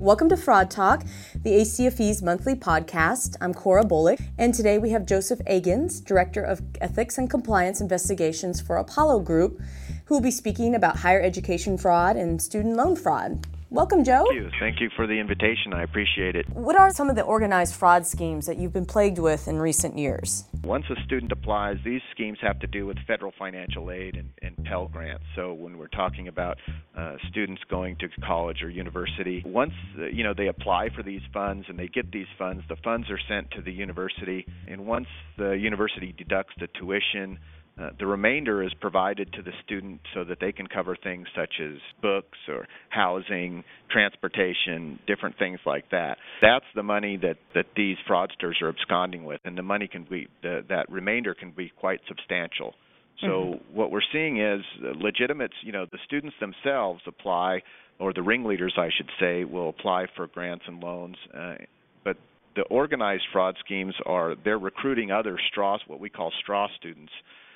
Welcome to Fraud Talk, the ACFE's monthly podcast. I'm Cora Bullock, and today we have Joseph Agins, Director of Ethics and Compliance Investigations for Apollo Group, who will be speaking about higher education fraud and student loan fraud. Welcome, Joe. Thank you for the invitation. I appreciate it. What are some of the organized fraud schemes that you've been plagued with in recent years? Once a student applies, these schemes have to do with federal financial aid and Pell Grants. So when we're talking about students going to college or university, once they apply for these funds and they get these funds, the funds are sent to the university. And once the university deducts the tuition, the remainder is provided to the student so that they can cover things such as books or housing, transportation, different things like that. That's the money that these fraudsters are absconding with, and the money can be that remainder can be quite substantial. So what we're seeing is legitimates, the students themselves apply, or the ringleaders, I should say, will apply for grants and loans, but the organized fraud schemes they're recruiting other what we call straw students,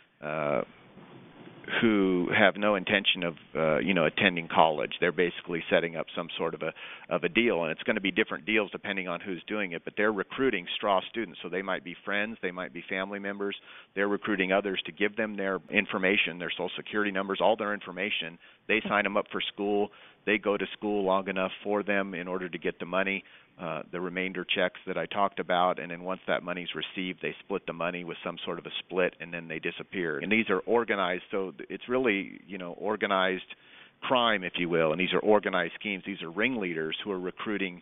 who have no intention of attending college. They're basically setting up some sort of a deal, and it's going to be different deals depending on who's doing it, but they're recruiting straw students. So they might be friends, they might be family members. They're recruiting others to give them their information, their social security numbers, all their information. They sign them up for school. They go to school long enough for them in order to get the money, the remainder checks that I talked about, and then once that money's received, they split the money with some sort of a split, and then they disappear. And these are organized, so it's really, organized crime, if you will, and these are organized schemes. These are ringleaders who are recruiting,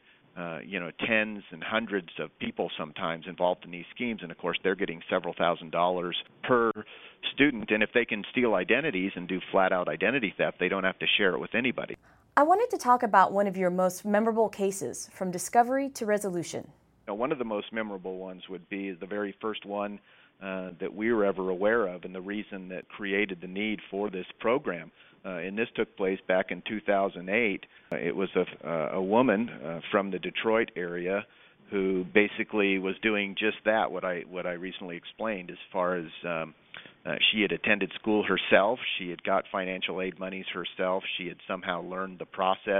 tens and hundreds of people sometimes involved in these schemes, and of course they're getting several $1,000s per student, and if they can steal identities and do flat-out identity theft, they don't have to share it with anybody. I wanted to talk about one of your most memorable cases, from discovery to resolution. One of the most memorable ones would be the very first one that we were ever aware of, and the reason that created the need for this program. And this took place back in 2008. It was a woman from the Detroit area who basically was doing just that, what I recently explained, as far as she had attended school herself. She had got financial aid monies herself. She had somehow learned the process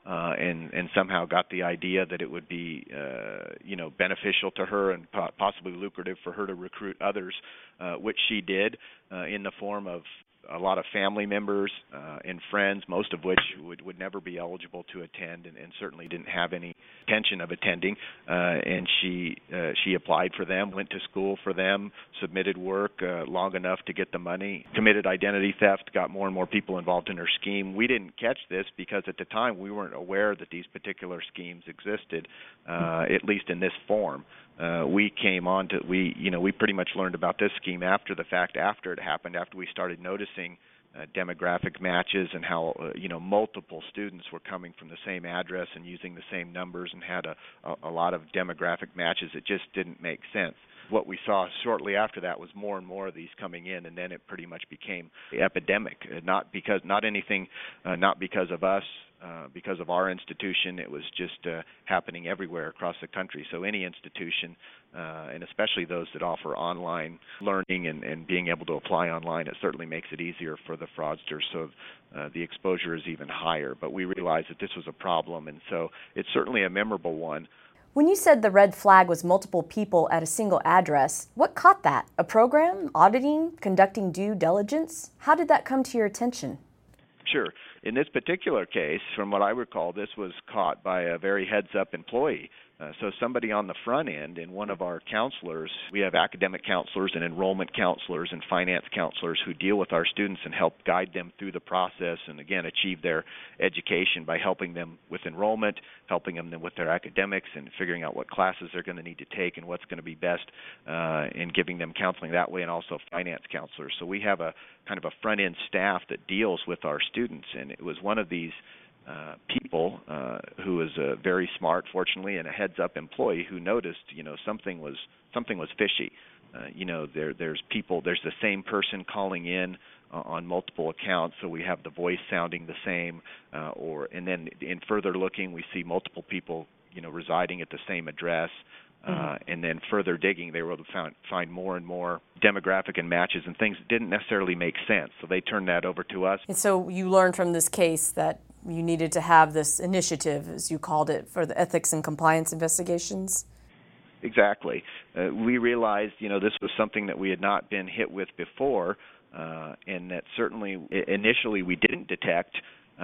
and somehow got the idea that it would be beneficial to her and possibly lucrative for her to recruit others, which she did in the form of a lot of family members and friends, most of which would never be eligible to attend and certainly didn't have any intention of attending. And she applied for them, went to school for them, submitted work long enough to get the money, committed identity theft, got more and more people involved in her scheme. We didn't catch this because at the time we weren't aware that these particular schemes existed, at least in this form. We pretty much learned about this scheme after the fact, after it happened, after we started noticing demographic matches and how multiple students were coming from the same address and using the same numbers and had a lot of demographic matches. It just didn't make sense. What we saw shortly after that was more and more of these coming in, and then it pretty much became epidemic. Not because of us. Because of our institution, it was just happening everywhere across the country. So any institution, and especially those that offer online learning and being able to apply online, it certainly makes it easier for the fraudsters. So the exposure is even higher. But we realized that this was a problem, and so it's certainly a memorable one. When you said the red flag was multiple people at a single address, what caught that? A program, auditing, conducting due diligence? How did that come to your attention? Sure. In this particular case, from what I recall, this was caught by a very heads-up employee. So somebody on the front end, and one of our counselors, we have academic counselors and enrollment counselors and finance counselors who deal with our students and help guide them through the process and, again, achieve their education by helping them with enrollment, helping them with their academics and figuring out what classes they're going to need to take and what's going to be best in giving them counseling that way, and also finance counselors. So we have a kind of a front-end staff that deals with our students, and it was one of these people who was very smart, fortunately, and a heads-up employee who noticed, something was fishy. There's the same person calling in on multiple accounts, so we have the voice sounding the same, and then in further looking, we see multiple people, residing at the same address. And then further digging, they were able to find more and more demographic and matches and things that didn't necessarily make sense. So they turned that over to us. And so you learned from this case that you needed to have this initiative, as you called it, for the ethics and compliance investigations? Exactly. We realized, this was something that we had not been hit with before, and that certainly initially we didn't detect,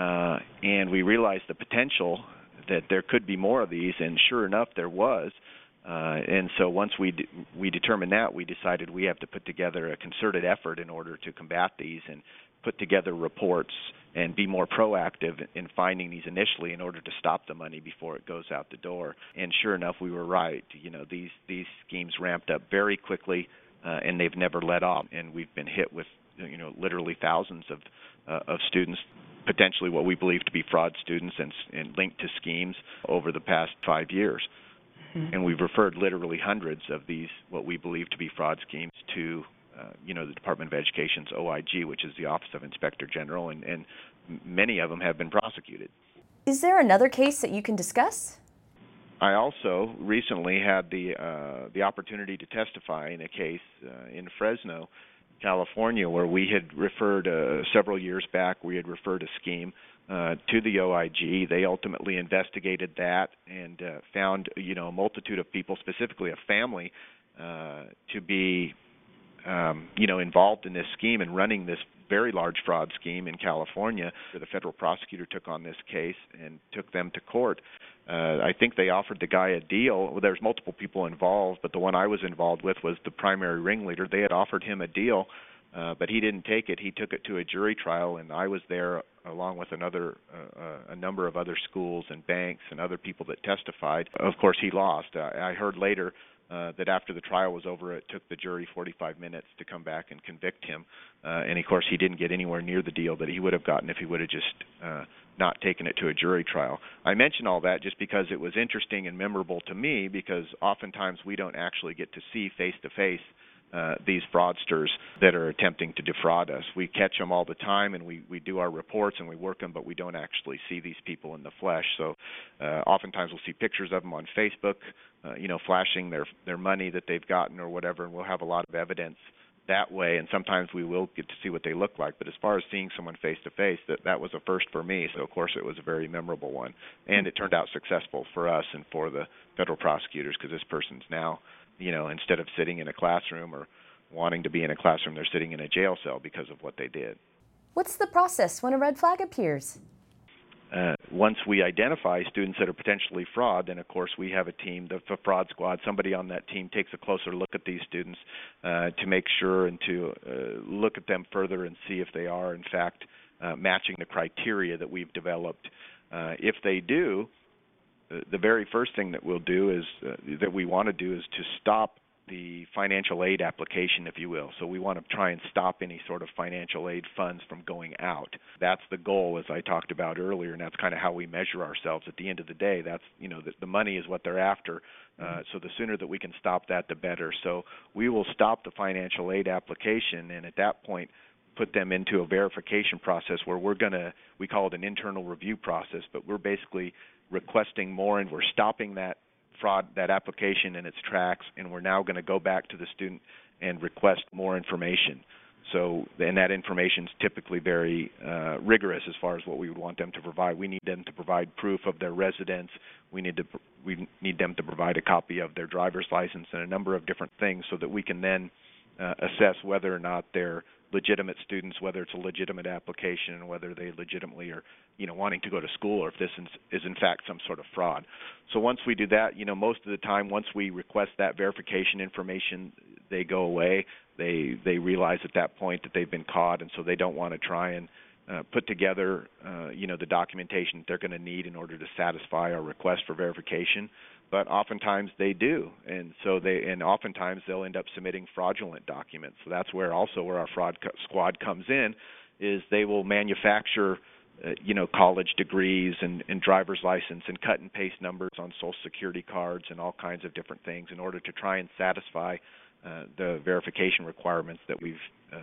and we realized the potential that there could be more of these, and sure enough, there was. And so once we determined that, we decided we have to put together a concerted effort in order to combat these and put together reports and be more proactive in finding these initially in order to stop the money before it goes out the door. And sure enough, we were right. These schemes ramped up very quickly, and they've never let off. And we've been hit with literally thousands of students, potentially what we believe to be fraud students and linked to schemes over the past 5 years. Mm-hmm. And we've referred literally hundreds of these, what we believe to be fraud schemes, to the Department of Education's OIG, which is the Office of Inspector General, and many of them have been prosecuted. Is there another case that you can discuss? I also recently had the opportunity to testify in a case in Fresno, California, where we had referred several years back. We had referred a scheme to the OIG. They ultimately investigated that and found a multitude of people, specifically a family, to be involved in this scheme and running this very large fraud scheme in California. The federal prosecutor took on this case and took them to court. I think they offered the guy a deal. Well, there's multiple people involved, but the one I was involved with was the primary ringleader. They had offered him a deal, but he didn't take it. He took it to a jury trial, and I was there along with a number of other schools and banks and other people that testified. Of course, he lost. I heard later that after the trial was over, it took the jury 45 minutes to come back and convict him. And, of course, he didn't get anywhere near the deal that he would have gotten if he would have just not taken it to a jury trial. I mention all that just because it was interesting and memorable to me, because oftentimes we don't actually get to see face-to-face these fraudsters that are attempting to defraud us. We catch them all the time, and we do our reports and we work them, but we don't actually see these people in the flesh. So oftentimes we'll see pictures of them on Facebook, flashing their money that they've gotten or whatever, and we'll have a lot of evidence that way, and sometimes we will get to see what they look like. But as far as seeing someone face-to-face, that was a first for me. So, of course, it was a very memorable one. And it turned out successful for us and for the federal prosecutors, because this person's now, instead of sitting in a classroom or wanting to be in a classroom, they're sitting in a jail cell because of what they did. What's the process when a red flag appears? Once we identify students that are potentially fraud, then, of course, we have a team, the fraud squad. Somebody on that team takes a closer look at these students to make sure and to look at them further and see if they are, in fact, matching the criteria that we've developed. If they do, the very first thing that we'll do is that we want to do is to stop the financial aid application, if you will. So we want to try and stop any sort of financial aid funds from going out. That's the goal, as I talked about earlier, and that's kind of how we measure ourselves. At the end of the day, that's the money is what they're after. So the sooner that we can stop that, the better. So we will stop the financial aid application, and at that point, put them into a verification process where we call it an internal review process, but we're basically requesting more, and we're stopping that application in its tracks, and we're now going to go back to the student and request more information. So, and that information is typically very rigorous as far as what we would want them to provide. We need them to provide proof of their residence. We need them to provide a copy of their driver's license and a number of different things, so that we can then assess whether or not they're legitimate students, whether it's a legitimate application, and whether they legitimately are, wanting to go to school, or if this is in fact some sort of fraud. So once we do that, most of the time, once we request that verification information, they go away. They realize at that point that they've been caught, and so they don't want to try and put together, the documentation that they're going to need in order to satisfy our request for verification. But oftentimes they do, and oftentimes they'll end up submitting fraudulent documents. So that's where our fraud squad comes in, is they will manufacture, college degrees and driver's license and cut and paste numbers on Social Security cards and all kinds of different things in order to try and satisfy the verification requirements that we've,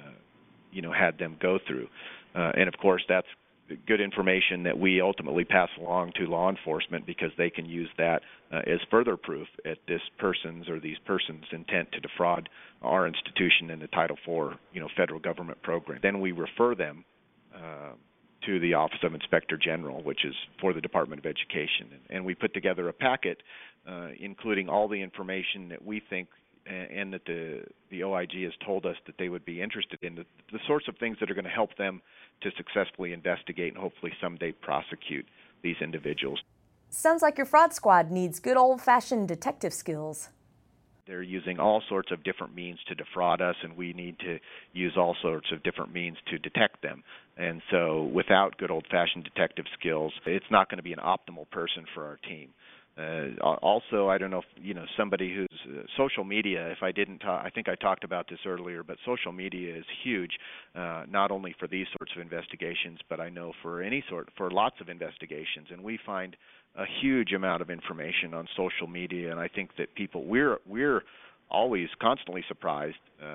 had them go through. And of course, that's good information that we ultimately pass along to law enforcement, because they can use that as further proof at this person's or these persons' intent to defraud our institution in the Title IV, federal government program. Then we refer them to the Office of Inspector General, which is for the Department of Education. And we put together a packet including all the information that we think and that the OIG has told us that they would be interested in, the sorts of things that are going to help them to successfully investigate and hopefully someday prosecute these individuals. Sounds like your fraud squad needs good old-fashioned detective skills. They're using all sorts of different means to defraud us, and we need to use all sorts of different means to detect them. And so without good old-fashioned detective skills, it's not going to be an optimal person for our team. Also, I don't know if, somebody who's social media, if I didn't talk, I think I talked about this earlier, but social media is huge, not only for these sorts of investigations, but I know for lots of investigations. And we find a huge amount of information on social media, and I think that we're always constantly surprised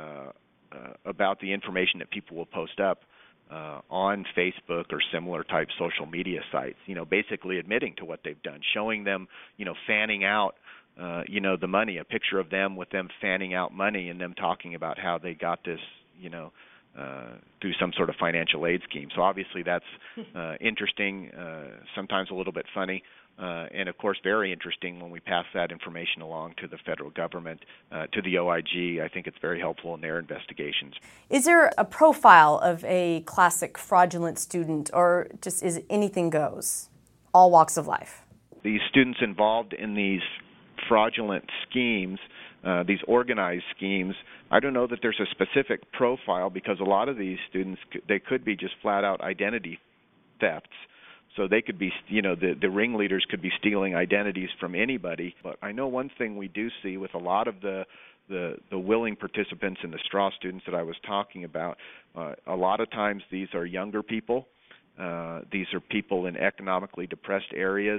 about the information that people will post up on Facebook or similar type social media sites, basically admitting to what they've done, showing them, fanning out, the money, a picture of them with them fanning out money and them talking about how they got this, through some sort of financial aid scheme. So obviously that's interesting, sometimes a little bit funny, and of course very interesting when we pass that information along to the federal government, to the OIG. I think it's very helpful in their investigations. Is there a profile of a classic fraudulent student, or just is it anything goes, all walks of life? These students involved in these fraudulent schemes, these organized schemes, I don't know that there's a specific profile, because a lot of these students, they could be just flat out identity thefts. So they could be, the ringleaders could be stealing identities from anybody. But I know one thing we do see with a lot of the willing participants and the straw students that I was talking about, a lot of times these are younger people. These are people in economically depressed areas.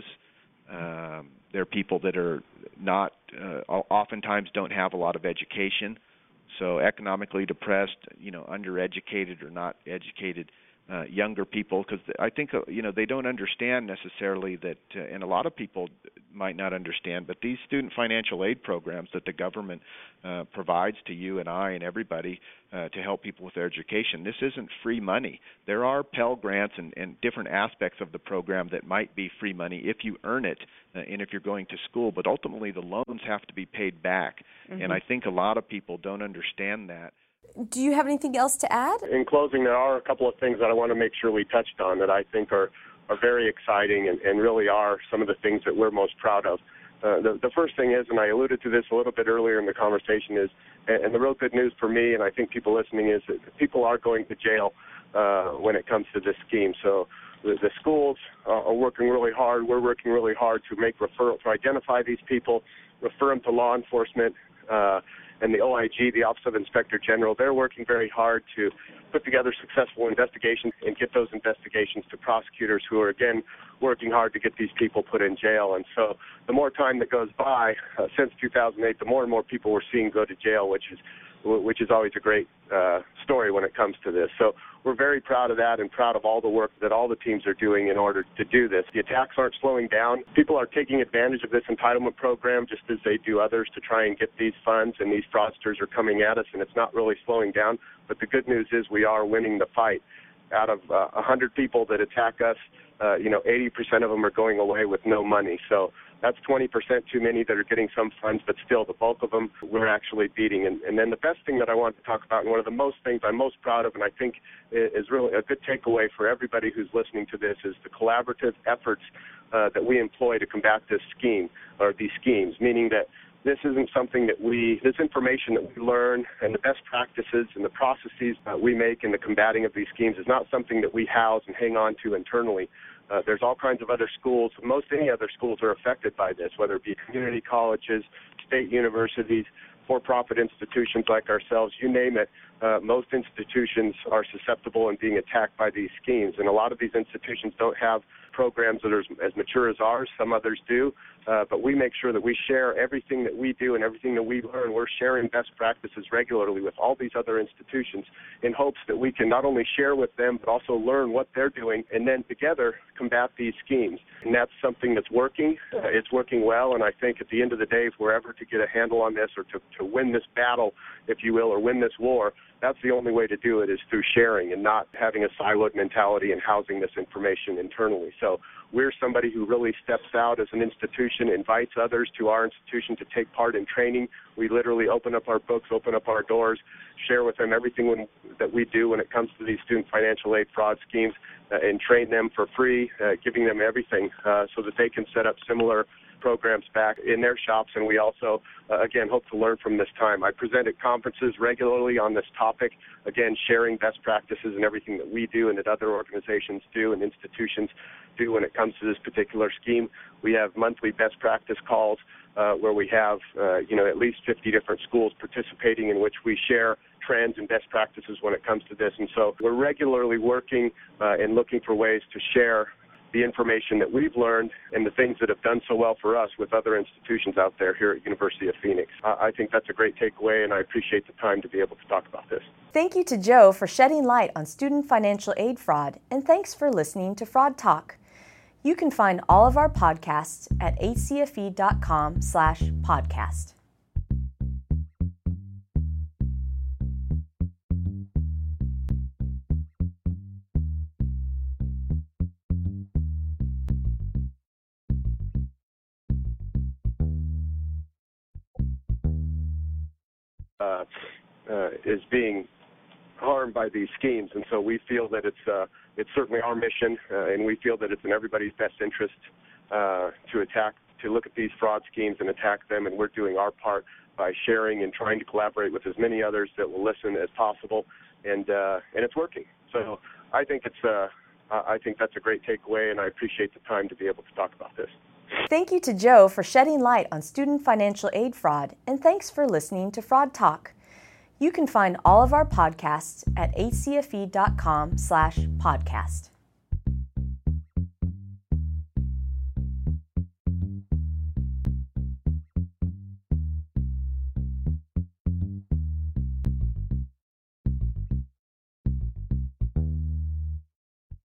They're people that are not, oftentimes don't have a lot of education. So economically depressed, undereducated or not educated younger people, because I think they don't understand necessarily that, and a lot of people might not understand, but these student financial aid programs that the government provides to you and I and everybody to help people with their education, this isn't free money. There are Pell Grants and different aspects of the program that might be free money if you earn it and if you're going to school, but ultimately the loans have to be paid back. Mm-hmm. And I think a lot of people don't understand that. Do you have anything else to add? In closing, there are a couple of things that I want to make sure we touched on that I think are very exciting and really are some of the things that we're most proud of. The first thing is, and I alluded to this a little bit earlier in the conversation, is, and the real good news for me, and I think people listening, is that people are going to jail when it comes to this scheme. So the schools are working really hard. We're working really hard to make referrals, to identify these people, refer them to law enforcement, and the OIG, the Office of Inspector General, they're working very hard to put together successful investigations and get those investigations to prosecutors who are, again, working hard to get these people put in jail. And so the more time that goes by, since 2008, the more and more people we're seeing go to jail, which is always a great story when it comes to this. So we're very proud of that and proud of all the work that all the teams are doing in order to do this. The attacks aren't slowing down. People are taking advantage of this entitlement program just as they do others to try and get these funds, and these fraudsters are coming at us, and it's not really slowing down. But the good news is we are winning the fight. Out of 100 people that attack us, 80% of them are going away with no money. So that's 20% too many that are getting some funds, but still the bulk of them we're actually beating. And then the best thing that I want to talk about, and one of the most things I'm most proud of, and I think is really a good takeaway for everybody who's listening to this, is the collaborative efforts that we employ to combat this scheme, or these schemes, meaning that this isn't something that this information that we learn and the best practices and the processes that we make in the combating of these schemes is not something that we house and hang on to internally. There's all kinds of other schools. Most any other schools are affected by this, whether it be community colleges, state universities, for-profit institutions like ourselves, you name it. Most institutions are susceptible in being attacked by these schemes, and a lot of these institutions don't have programs that are as mature as ours. Some others do. But we make sure that we share everything that we do and everything that we learn. We're sharing best practices regularly with all these other institutions in hopes that we can not only share with them, but also learn what they're doing and then together combat these schemes. And that's something that's working. It's working well, and I think at the end of the day, if we're ever to get a handle on this or to win this battle, if you will, or win this war, that's the only way to do it is through sharing and not having a siloed mentality and housing this information internally. So we're somebody who really steps out as an institution, invites others to our institution to take part in training. We literally open up our books, open up our doors, share with them everything that we do when it comes to these student financial aid fraud schemes, and train them for free, giving them everything so that they can set up similar programs back in their shops. And we also, again, hope to learn from this time. I present at conferences regularly on this topic, again, sharing best practices and everything that we do and that other organizations do and institutions do when it comes to this particular scheme. We have monthly best practice calls where we have, at least 50 different schools participating in which we share trends and best practices when it comes to this. And so we're regularly working and looking for ways to share the information that we've learned and the things that have done so well for us with other institutions out there here at University of Phoenix. I think that's a great takeaway, and I appreciate the time to be able to talk about this. Thank you to Joe for shedding light on student financial aid fraud, and thanks for listening to Fraud Talk. You can find all of our podcasts at hcfe.com/podcast. Is being harmed by these schemes, and so we feel that it's certainly our mission, and we feel that it's in everybody's best interest to look at these fraud schemes and attack them, and we're doing our part by sharing and trying to collaborate with as many others that will listen as possible, and it's working. So I think that's a great takeaway, and I appreciate the time to be able to talk about this. Thank you to Joe for shedding light on student financial aid fraud, and thanks for listening to Fraud Talk. You can find all of our podcasts at hcfe.com/podcast.